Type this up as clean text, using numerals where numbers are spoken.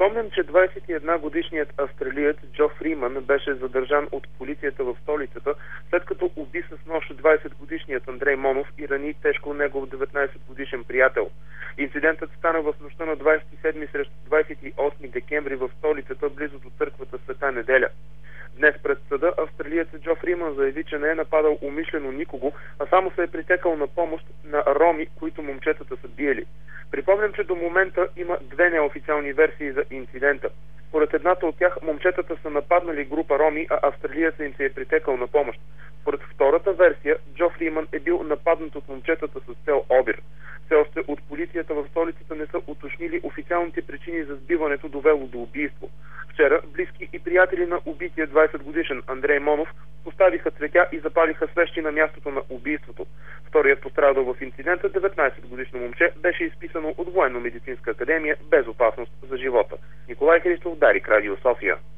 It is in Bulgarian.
Припомням, че 21-годишният австралиец Джо Фриман беше задържан от полицията в столицата, след като уби с нож 20-годишният Андрей Монов и рани тежко негов 19-годишен приятел. Инцидентът стана в нощта на 27 срещу 28 декември в столицата, близо до църквата Света Неделя. Днес пред съда австралиецът Джо Фриман заяви, че не е нападал умишлено никого, а само се е притекал на помощ на роми, които момчетата са биели. Припомням, че до момента има две неофициални версии за инцидента. Според едната от тях момчетата са нападнали група роми, а австралиецът им се е притекал на помощ. Според втората версия, Джо Фриман е бил нападнат от момчетата с цел обир. Все още от полицията в столицата не са уточнили официалните причини за сбиването, довело до убийство. Вчера близки и приятели на убития 20-годишен Андрей Монов поставиха цветя и запалиха свещи на мястото на убийството. Вторият пострадал в инцидента, 19-годишно момче, беше изписано от Военно-медицинска академия без опасност за живота. Николай Христов, Дарик, Радио София.